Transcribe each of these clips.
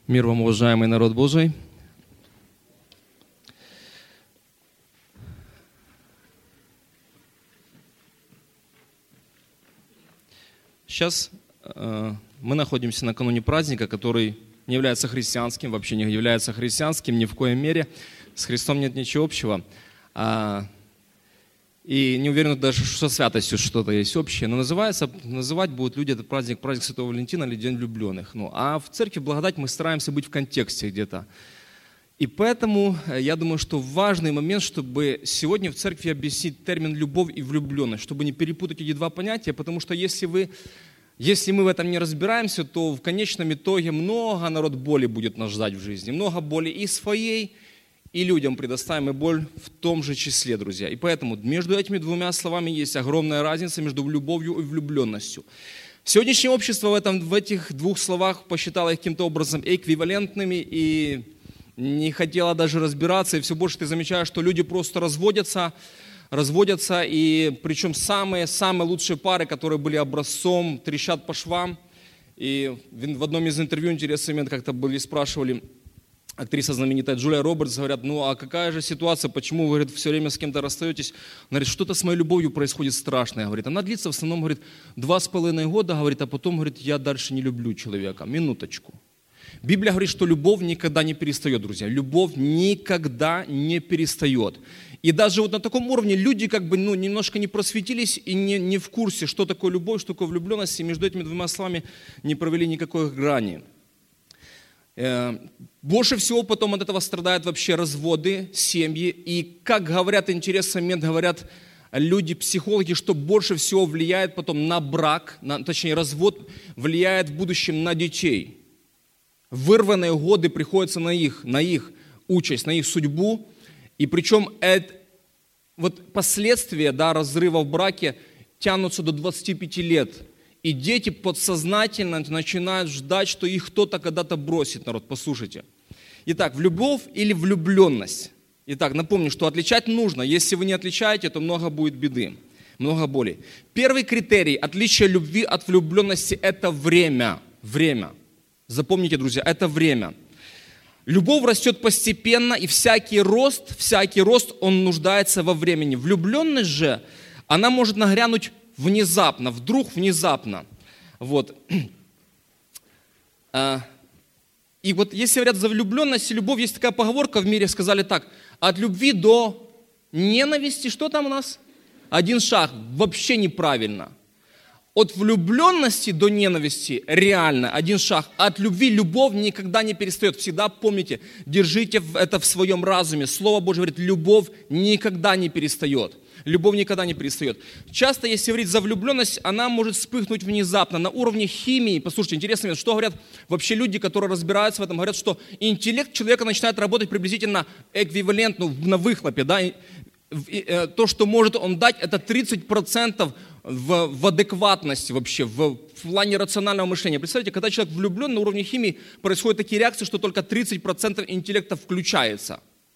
Мир вам, уважаемый народ Божий. Сейчас мы находимся накануне праздника, который не является христианским, вообще не является христианским ни в коей мере. С Христом нет ничего общего. И не уверен даже, что со святостью что-то есть общее. Но называть будут люди этот праздник Святого Валентина или День влюбленных. А в церкви Благодать мы стараемся быть в контексте где-то. И поэтому я думаю, что важный момент, чтобы сегодня в церкви объяснить термин «любовь» и «влюбленность», чтобы не перепутать эти два понятия, потому что если мы в этом не разбираемся, то в конечном итоге много народ боли будет нас ждать в жизни. Много боли и своей, и людям предоставим боль в том же числе, друзья. И поэтому между этими двумя словами есть огромная разница между любовью и влюбленностью. Сегодняшнее общество в этих двух словах посчитало их каким-то образом эквивалентными и не хотело даже разбираться. И все больше ты замечаешь, что люди просто разводятся, и причем самые лучшие пары, которые были образцом, трещат по швам. И в одном из интервью интересный момент как-то спрашивали, актриса знаменитая Джулия Робертс, говорят, а какая же ситуация, почему вы, говорит, все время с кем-то расстаетесь? Она говорит, что-то с моей любовью происходит страшное, говорит. Она длится в основном, говорит, 2,5 года, говорит, а потом, говорит, я дальше не люблю человека. Минуточку. Библия говорит, что любовь никогда не перестает, друзья. Любовь никогда не перестает. И даже на таком уровне люди немножко не просветились и не в курсе, что такое любовь, что такое влюбленность, и между этими двумя словами не провели никакой грани. Больше всего потом от этого страдают вообще разводы, семьи. И как говорят, интересный момент, говорят люди, психологи, что больше всего влияет потом на брак, точнее развод влияет в будущем на детей. Вырванные годы приходятся на их участь, на их судьбу. И причем последствия разрыва в браке тянутся до 25 лет. И дети подсознательно начинают ждать, что их кто-то когда-то бросит, народ, послушайте. Итак, любовь или влюбленность? Итак, напомню, что отличать нужно. Если вы не отличаете, то много будет беды, много боли. Первый критерий отличия любви от влюбленности – это время. Время. Запомните, друзья, это время. Любовь растет постепенно, и всякий рост, он нуждается во времени. Влюбленность же, она может нагрянуть внезапно. И если говорят за влюбленность и любовь, есть такая поговорка в мире, сказали так, от любви до ненависти, что там у нас? 1 шаг, вообще неправильно. От влюбленности до ненависти реально 1 шаг. От любви любовь никогда не перестает. Всегда помните, держите это в своем разуме. Слово Божье говорит, любовь никогда не перестает. Любовь никогда не перестает. Часто, если говорить за влюбленность, она может вспыхнуть внезапно, на уровне химии. Послушайте, интересный момент, что говорят вообще люди, которые разбираются в этом, говорят, что интеллект человека начинает работать приблизительно эквивалентно на выхлопе. Да? То, что может он дать, это 30% в адекватности вообще, в плане рационального мышления. Представьте, когда человек влюблен, на уровне химии происходят такие реакции, что только 30% интеллекта включается.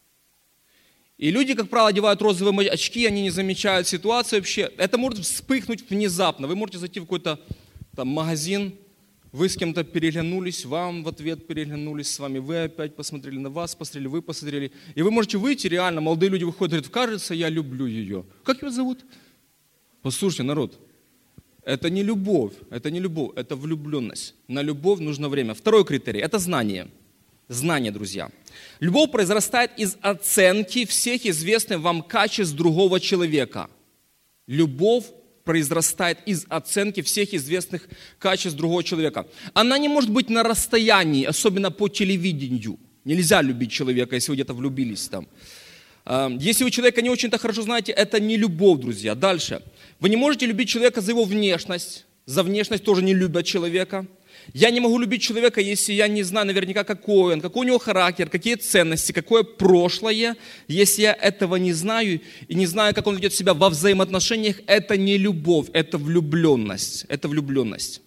И люди, как правило, одевают розовые очки, они не замечают ситуацию вообще. Это может вспыхнуть внезапно. Вы можете зайти в какой-то магазин, вы с кем-то переглянулись, вам в ответ переглянулись с вами, вы опять посмотрели на вас, посмотрели, вы посмотрели. И вы можете выйти, реально, молодые люди выходят и говорят, кажется, я люблю ее. Как ее зовут? Послушайте, народ, это не любовь, это влюбленность. На любовь нужно время. Второй критерий – это знание. Знание, друзья. Любовь произрастает из оценки всех известных вам качеств другого человека. Любовь произрастает из оценки всех известных качеств другого человека. Она не может быть на расстоянии, особенно по телевидению. Нельзя любить человека, если вы где-то влюбились там. Если вы человека не очень-то хорошо знаете, это не любовь, друзья. Дальше. Вы не можете любить человека за его внешность. За внешность тоже не любят человека. Я не могу любить человека, если я не знаю наверняка, какой он, какой у него характер, какие ценности, какое прошлое. Если я этого не знаю и не знаю, как он ведет себя во взаимоотношениях, это не любовь, это влюбленность. Это влюбленность.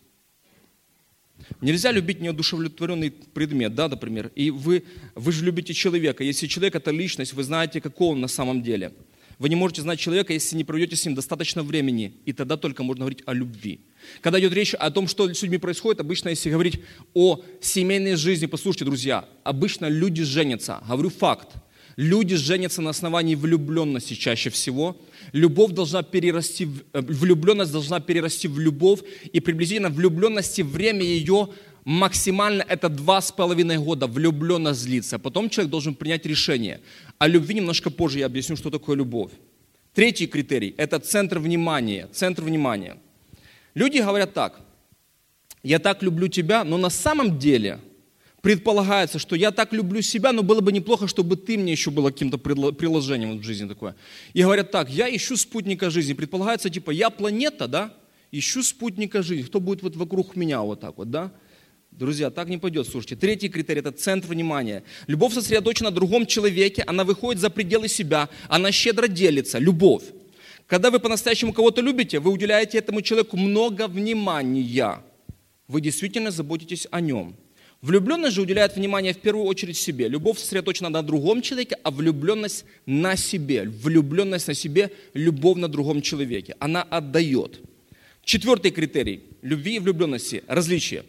Нельзя любить неодушевлетворенный предмет, да, например. И вы же любите человека. Если человек – это личность, вы знаете, какой он на самом деле. Вы не можете знать человека, если не проведете с ним достаточно времени, и тогда только можно говорить о любви. Когда идет речь о том, что с людьми происходит, обычно, если говорить о семейной жизни, послушайте, друзья, обычно люди женятся. Говорю факт. Люди женятся на основании влюбленности чаще всего. Влюбленность должна перерасти в любовь, и приблизительно влюбленности время ее максимально это 2,5 года. Влюбленность длится. Потом человек должен принять решение. О любви немножко позже я объясню, что такое любовь. Третий критерий – это центр внимания. Центр внимания. Люди говорят так: я так люблю тебя, но на самом деле предполагается, что я так люблю себя, но было бы неплохо, чтобы ты мне еще было каким-то приложением в жизни такое. И говорят так: я ищу спутника жизни. Предполагается, типа, я планета, да, ищу спутника жизни. Кто будет вот вокруг меня вот так вот, да? Друзья, так не пойдет, слушайте. Третий критерий – это центр внимания. Любовь сосредоточена на другом человеке, она выходит за пределы себя, она щедро делится. Любовь. Когда вы по-настоящему кого-то любите, вы уделяете этому человеку много внимания. Вы действительно заботитесь о нем. Влюбленность же уделяет внимание в первую очередь себе. Любовь сосредоточена на другом человеке, а влюбленность на себе. Влюбленность на себе, любовь на другом человеке. Она отдает. Четвертый критерий любви и влюбленности – различие.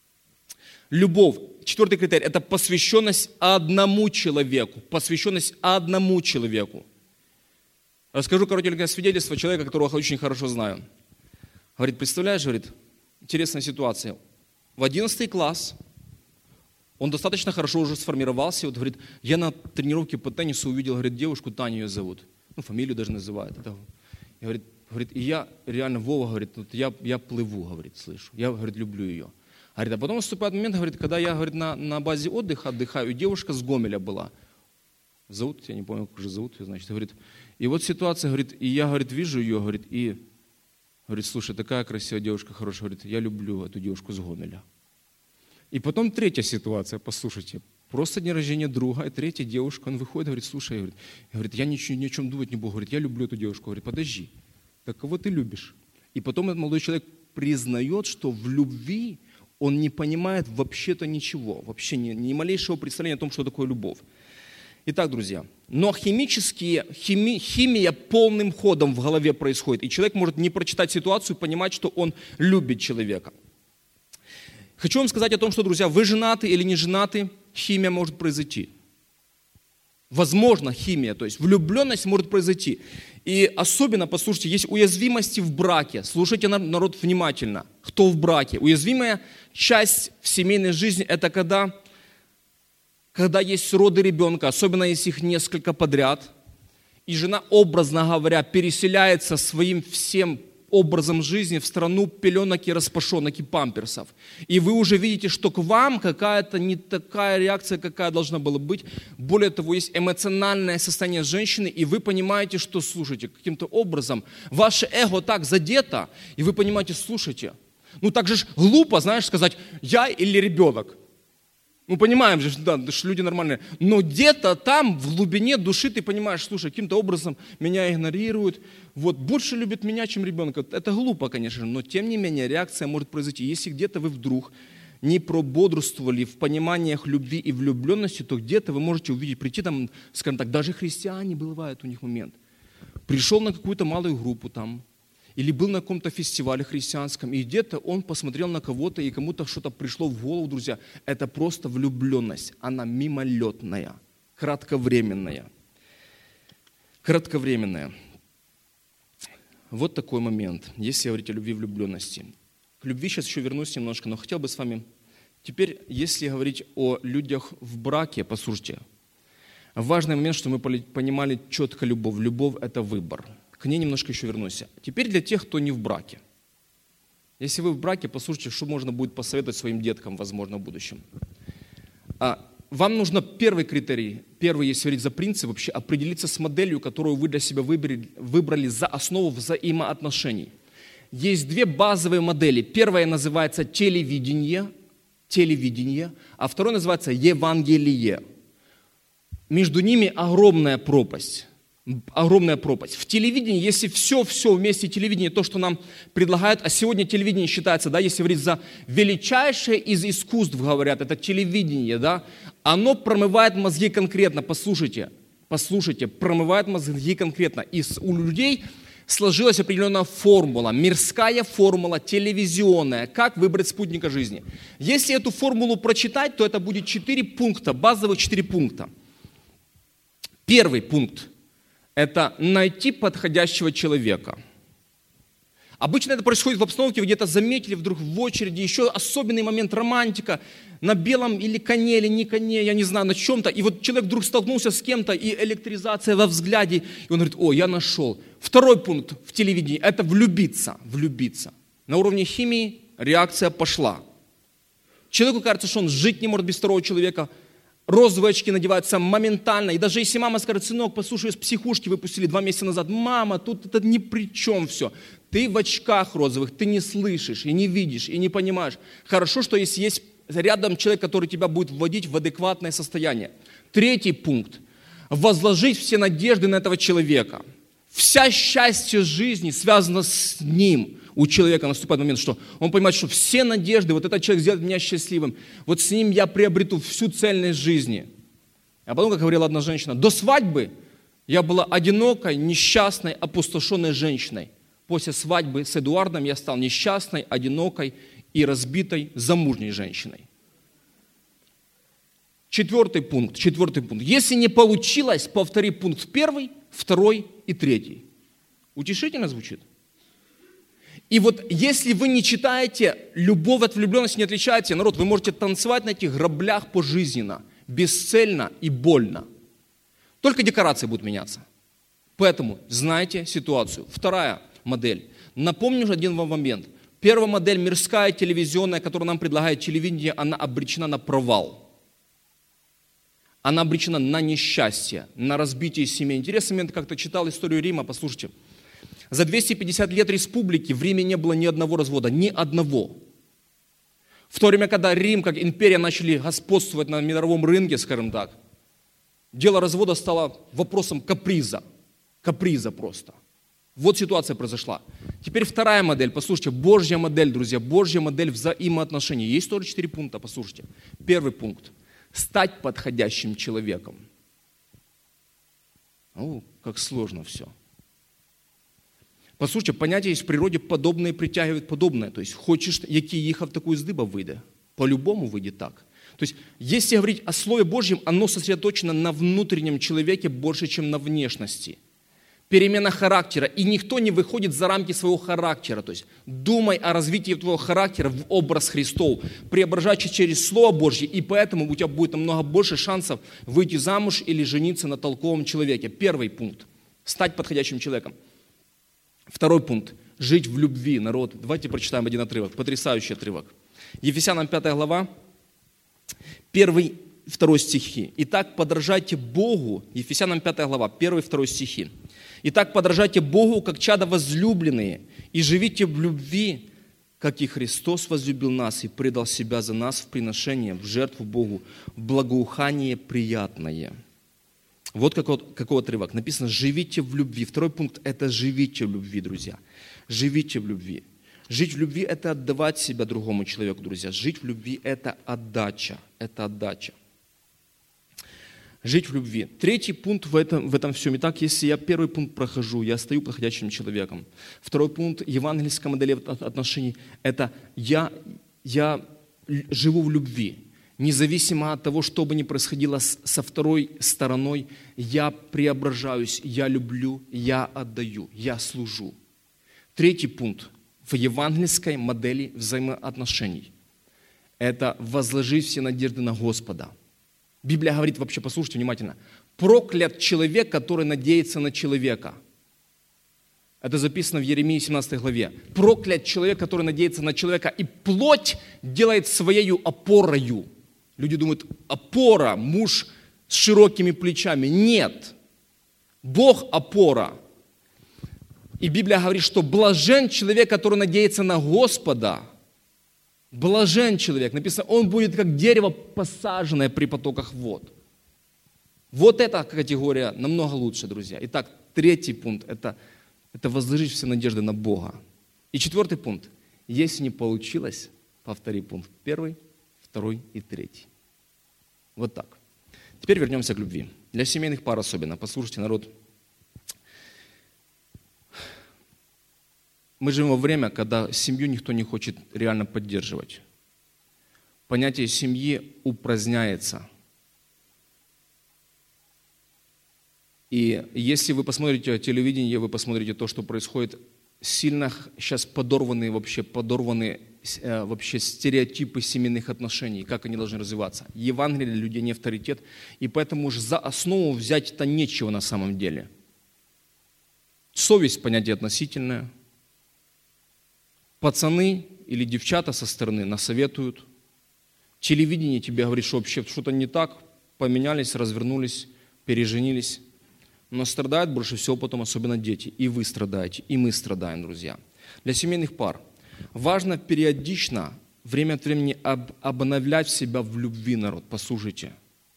Любовь, четвертый критерий – это посвященность одному человеку. Посвященность одному человеку. Расскажу коротенькое свидетельство человека, которого очень хорошо знаю. Говорит, представляешь, говорит, интересная ситуация. В 11 класс он достаточно хорошо уже сформировался. Вот, говорит, я на тренировке по теннису увидел, говорит, девушку, Таню ее зовут. Ну, фамилию даже называют. Это, и говорит, и я реально, Вова, говорит, вот я плыву, говорит, слышу. Я, говорит, люблю ее. Говорит, а потом наступает момент, говорит, когда я, говорит, на базе отдыха отдыхаю, и девушка с Гомеля была. Зовут, я не помню, как же зовут ее, значит, говорит. И вот ситуация, говорит, и я, говорит, вижу ее, говорит, и, говорит, слушай, такая красивая девушка, хорошая, говорит, я люблю эту девушку с Гомеля. И потом третья ситуация, послушайте, просто день рождения друга, и третья девушка, он выходит, говорит, слушай, говорит, я ни о чем думать не буду, говорит, я люблю эту девушку, говорит, подожди, так кого ты любишь? И потом этот молодой человек признает, что в любви он не понимает вообще-то ничего, вообще ни малейшего представления о том, что такое любовь. Итак, друзья, но химия полным ходом в голове происходит, и человек может не прочитать ситуацию и понимать, что он любит человека. Хочу вам сказать о том, что, друзья, вы женаты или не женаты, химия может произойти. Возможно, химия, то есть влюбленность может произойти. И особенно, послушайте, есть уязвимости в браке. Слушайте, народ, внимательно. Кто в браке? Уязвимая часть в семейной жизни – это когда есть роды ребенка, особенно если их несколько подряд, и жена, образно говоря, переселяется своим всем образом жизни в страну пеленок и распашонок и памперсов. И вы уже видите, что к вам какая-то не такая реакция, какая должна была быть. Более того, есть эмоциональное состояние женщины, и вы понимаете, что, слушайте, каким-то образом ваше эго так задето, и вы понимаете, слушайте, ну так же ж глупо, знаешь, сказать, я или ребенок. Ну, понимаем же, да, что люди нормальные. Но где-то там, в глубине души, ты понимаешь, слушай, каким-то образом меня игнорируют. Вот, больше любят меня, чем ребенка. Это глупо, конечно, но тем не менее реакция может произойти. Если где-то вы вдруг не прободрствовали в пониманиях любви и влюбленности, то где-то вы можете увидеть, прийти там, скажем так, даже христиане, бывает у них момент. Пришел на какую-то малую группу там, или был на каком-то фестивале христианском, и где-то он посмотрел на кого-то, и кому-то что-то пришло в голову, друзья. Это просто влюбленность. Она мимолетная, кратковременная. Кратковременная. Вот такой момент, если говорить о любви и влюбленности. К любви сейчас еще вернусь немножко, но хотел бы с вами... Теперь, если говорить о людях в браке, послушайте, важный момент, что мы понимали четко любовь. Любовь – это выбор. К ней немножко еще вернусь. Теперь для тех, кто не в браке. Если вы в браке, послушайте, что можно будет посоветовать своим деткам, возможно, в будущем. Вам нужно первый критерий, если говорить за принцип, вообще определиться с моделью, которую вы для себя выбрали за основу взаимоотношений. Есть две базовые модели. Первая называется телевидение, а вторая называется Евангелие. Между ними огромная пропасть. Огромная пропасть. В телевидении, если все вместе телевидение, то, что нам предлагают, а сегодня телевидение считается, да, если говорить за величайшее из искусств, говорят, это телевидение, да, оно промывает мозги конкретно, послушайте, послушайте, промывает мозги конкретно. И у людей сложилась определенная формула, мирская формула, телевизионная, как выбрать спутника жизни. Если эту формулу прочитать, то это будет 4 пункта, базовых 4 пункта. Первый пункт – это найти подходящего человека. Обычно это происходит в обстановке, вы где-то заметили вдруг в очереди, еще особенный момент, романтика, на белом или коне, или не коне, я не знаю, на чем-то. И вот человек вдруг столкнулся с кем-то, и электризация во взгляде, и он говорит: о, я нашел. Второй пункт в телевидении – это влюбиться. Влюбиться. На уровне химии реакция пошла. Человеку кажется, что он жить не может без второго человека. Розовые очки надеваются моментально. И даже если мама скажет: сынок, послушай, из психушки выпустили 2 месяца назад. Мама, тут это ни при чем все. Ты в очках розовых, ты не слышишь, и не видишь, и не понимаешь. Хорошо, что если есть рядом человек, который тебя будет вводить в адекватное состояние. Третий пункт. Возложить все надежды на этого человека. Вся счастье жизни связано с ним. У человека наступает момент, что он понимает, что все надежды, вот этот человек сделает меня счастливым, вот с ним я приобрету всю цельность жизни. А потом, как говорила одна женщина: до свадьбы я была одинокой, несчастной, опустошенной женщиной. После свадьбы с Эдуардом я стал несчастной, одинокой и разбитой замужней женщиной. Четвертый пункт. Если не получилось, повтори пункт 1, 2 и 3. Утешительно звучит? И вот если вы не читаете, любовь от влюбленности не отличаете, народ, вы можете танцевать на этих граблях пожизненно, бесцельно и больно. Только декорации будут меняться. Поэтому знайте ситуацию. Вторая модель. Напомню один вам момент. Первая модель, мирская, телевизионная, которую нам предлагает телевидение, она обречена на провал. Она обречена на несчастье, на разбитие семей. Интересный момент, как-то читал историю Рима, послушайте. За 250 лет республики в Риме не было ни одного развода, ни одного. В то время, когда Рим, как империя, начали господствовать на мировом рынке, скажем так, дело развода стало вопросом каприза. Каприза просто. Вот ситуация произошла. Теперь вторая модель, послушайте, Божья модель, друзья, Божья модель взаимоотношений. Есть тоже 4 пункта, послушайте. Первый пункт. Стать подходящим человеком. О, как сложно все. Послушайте, понятие есть в природе: подобное притягивает подобное. То есть хочешь, який їхав, таку з диба вийде. По-любому выйдет так. То есть если говорить о Слове Божьем, оно сосредоточено на внутреннем человеке больше, чем на внешности. Перемена характера. И никто не выходит за рамки своего характера. То есть думай о развитии твоего характера в образ Христов, преображайся через Слово Божье, и поэтому у тебя будет намного больше шансов выйти замуж или жениться на толковом человеке. Первый пункт. Стать подходящим человеком. Второй пункт. Жить в любви, народ. Давайте прочитаем один отрывок. Потрясающий отрывок. Ефесянам 5 глава, 1-2 стихи. «Итак, подражайте Богу». Ефесянам 5 глава, 1-2 стихи. «Итак, подражайте Богу, как чада возлюбленные, и живите в любви, как и Христос возлюбил нас и предал себя за нас в приношение, в жертву Богу, в благоухание приятное». Вот какой отрывок. Написано: живите в любви. Второй пункт – это живите в любви, друзья. Живите в любви. Жить в любви – это отдавать себя другому человеку, друзья. Жить в любви – это отдача. Это отдача. Жить в любви. Третий пункт в этом всем. Итак, если я первый пункт прохожу, я стаю подходящим человеком. Второй пункт евангельской модели отношений – это я живу в любви. Независимо от того, что бы ни происходило со второй стороной, я преображаюсь, я люблю, я отдаю, я служу. Третий пункт в евангельской модели взаимоотношений – это возложить все надежды на Господа. Библия говорит, вообще, послушайте внимательно, проклят человек, который надеется на человека. Это записано в Иеремии 17 главе. Проклят человек, который надеется на человека, и плоть делает своею опорою. Люди думают: опора, муж с широкими плечами. Нет. Бог опора. И Библия говорит, что блажен человек, который надеется на Господа. Блажен человек. Написано, он будет как дерево, посаженное при потоках вод. Вот эта категория намного лучше, друзья. Итак, третий пункт – это возложить все надежды на Бога. И четвертый пункт. Если не получилось, повтори пункт 1, 2 и 3. Вот так. Теперь вернемся к любви. Для семейных пар особенно. Послушайте, народ. Мы живем во время, когда семью никто не хочет реально поддерживать. Понятие семьи упраздняется. И если вы посмотрите телевидение, вы посмотрите то, что происходит, сильно сейчас подорваны вообще стереотипы семейных отношений, как они должны развиваться. Евангелие для людей не авторитет, и поэтому уже за основу взять это нечего на самом деле. Совесть – понятие относительное. Пацаны или девчата со стороны насоветуют. Телевидение тебе говорит, что вообще что-то не так, поменялись, развернулись, переженились. Но страдают больше всего потом особенно дети. И вы страдаете, и мы страдаем, друзья. Для семейных пар важно периодично, время от времени обновлять себя в любви, народ. Послушайте.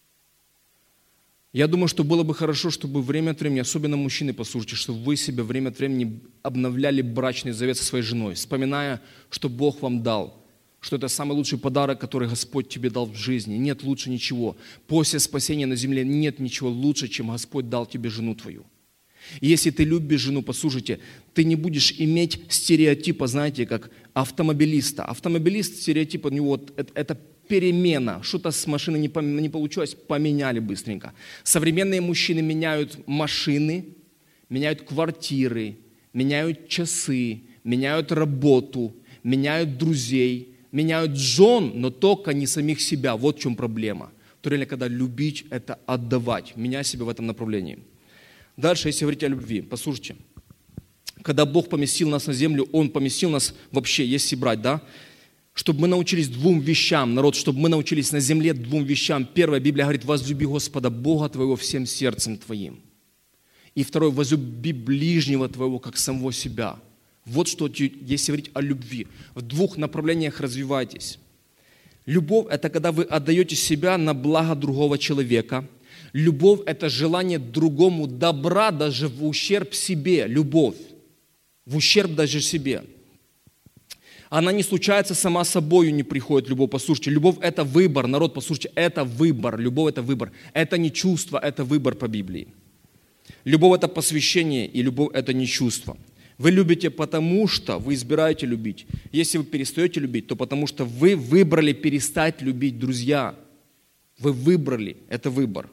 Я думаю, что было бы хорошо, чтобы время от времени, особенно мужчины, послушайте, чтобы вы себе время от времени обновляли брачный завет со своей женой, вспоминая, что Бог вам дал, что это самый лучший подарок, который Господь тебе дал в жизни. Нет лучше ничего. После спасения на земле нет ничего лучше, чем Господь дал тебе жену твою. И если ты любишь жену, послушайте, ты не будешь иметь стереотипа, знаете, как автомобилиста. Автомобилист, стереотип у него это перемена. Что-то с машины не получилось, поменяли быстренько. Современные мужчины меняют машины, меняют квартиры, меняют часы, меняют работу, меняют друзей, меняют жен, но только не самих себя. Вот в чем проблема. То реально, когда любить, это отдавать. Меняй себя в этом направлении. Дальше, если говорить о любви, послушайте. Когда Бог поместил нас на землю, Он поместил нас вообще, если брать, да, чтобы мы научились двум вещам, народ, чтобы мы научились на земле двум вещам. Первое, Библия говорит, возлюби Господа Бога твоего всем сердцем твоим. И второе, возлюби ближнего твоего, как самого себя. Вот что, если говорить о любви. В двух направлениях развивайтесь. Любовь – это когда вы отдаете себя на благо другого человека. Любовь – это желание другому добра даже в ущерб себе. Любовь. В ущерб даже себе. Она не случается сама собою, не приходит любовь. Послушайте, любовь – это выбор. Народ, послушайте, это выбор. Любовь – это выбор. Это не чувство, это выбор по Библии. Любовь – это посвящение, и любовь – это не чувство. Вы любите, потому что вы избираете любить. Если вы перестаете любить, то потому что вы выбрали перестать любить, друзья. Вы выбрали, это выбор.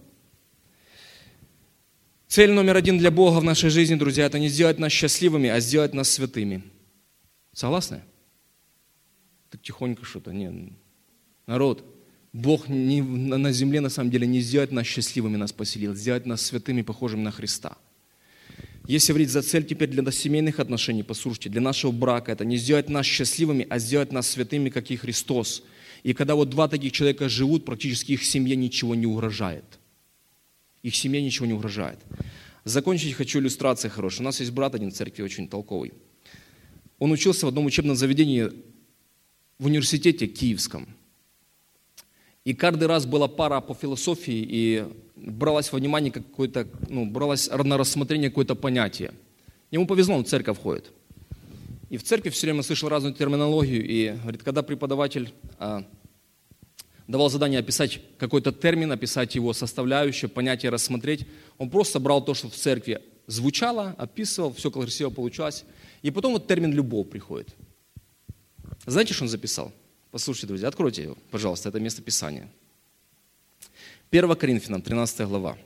Цель номер один для Бога в нашей жизни, друзья, это не сделать нас счастливыми, а сделать нас святыми. Согласны? Так тихонько что-то. Нет. Народ, Бог на земле на самом деле не сделать нас счастливыми, нас поселил, сделать нас святыми, похожими на Христа. Если говорить за цель теперь для семейных отношений, послушайте, для нашего брака, это не сделать нас счастливыми, а сделать нас святыми, как и Христос. И когда вот два таких человека живут, практически их семье ничего не угрожает. Их семье ничего не угрожает. Закончить хочу иллюстрацией хорошей. У нас есть брат один в церкви, очень толковый. Он учился в одном учебном заведении в университете Киевском. И каждый раз была пара по философии, и бралось во внимание какое-то, бралось на рассмотрение какое-то понятие. Ему повезло, он в церковь ходит. И в церкви все время слышал разную терминологию, и говорит, когда преподаватель давал задание описать какой-то термин, описать его составляющие, понятие рассмотреть, он просто брал то, что в церкви звучало, описывал, все красиво получалось. И потом вот термин «любовь» приходит. Знаете, что он записал? Послушайте, друзья, откройте его, пожалуйста, это место Писания. 1 Коринфянам, 13 глава.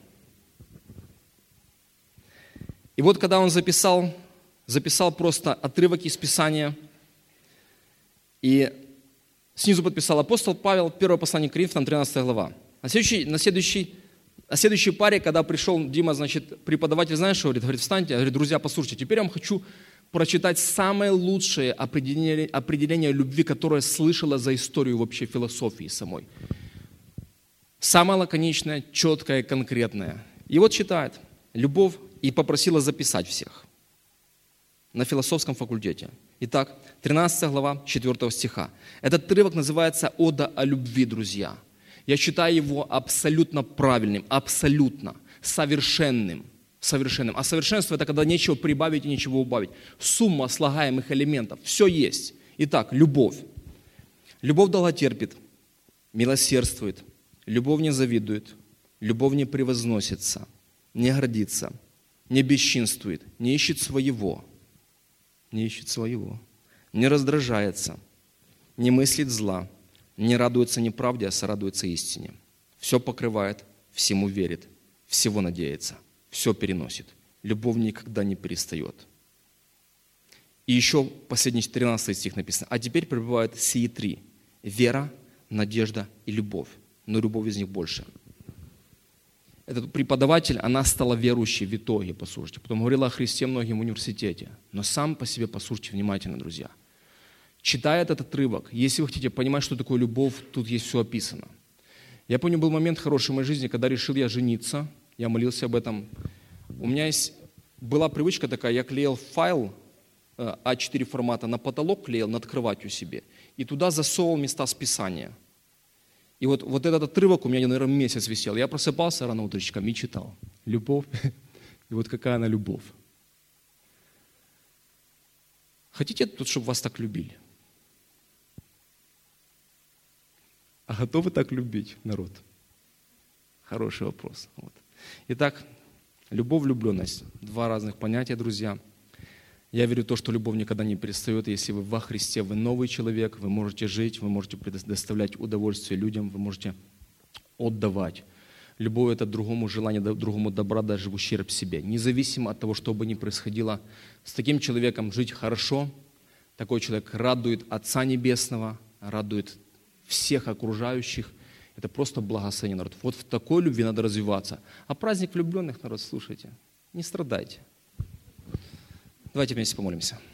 И вот когда он записал просто отрывок из Писания, и снизу подписал апостол Павел, 1 послание к Коринфянам, 13 глава. На следующей паре, когда пришел Дима, преподаватель, знаешь, что говорит? Говорит, встаньте, говорит, друзья, послушайте, теперь я вам хочу прочитать самое лучшее определение любви, которое слышала за историю вообще философии самой. Самое лаконичное, четкое, конкретное. И вот читает «Любовь» и попросила записать всех на философском факультете. Итак, 13 глава 4 стиха. Этот отрывок называется «Ода о любви», друзья. Я считаю его абсолютно правильным, абсолютно совершенным. А совершенство – это когда нечего прибавить и нечего убавить. Сумма слагаемых элементов. Все есть. Итак, любовь. Любовь долготерпит, милосердствует, любовь не завидует, Любовь не превозносится, не гордится, не бесчинствует, не ищет своего, не раздражается, не мыслит зла, не радуется неправде, а сорадуется истине. Все покрывает, всему верит, всего надеется, все переносит. Любовь никогда не перестает. И еще последний 13 стих написано. А теперь пребывают сии три. Вера, надежда и любовь. Но любовь из них больше. Этот преподаватель, она стала верующей в итоге, послушайте. Потом говорила о Христе многим в университете. Но сам по себе, послушайте внимательно, друзья. Читая этот отрывок, если вы хотите понимать, что такое любовь, тут есть все описано. Я помню, был момент хороший в моей жизни, когда решил я жениться. Я молился об этом. У меня была привычка такая, я клеил файл А4 формата на потолок, клеил над кроватью себе. И туда засовывал места с Писания. И вот этот отрывок у меня, наверное, месяц висел. Я просыпался рано утречком и читал. Любовь. И вот какая она любовь. Хотите тут, чтобы вас так любили? А готовы так любить народ? Хороший вопрос. Вот. Итак, любовь, влюбленность. Два разных понятия, друзья. Я верю в то, что любовь никогда не перестает. Если вы во Христе, вы новый человек, вы можете жить, вы можете предоставлять удовольствие людям, вы можете отдавать. Любовь – это другому желание, другому добра, даже в ущерб себе. Независимо от того, что бы ни происходило, с таким человеком жить хорошо. Такой человек радует Отца Небесного, радует всех окружающих. Это просто благословение, народ. Вот в такой любви надо развиваться. А праздник влюбленных, народ, слушайте, не страдайте. Давайте вместе помолимся.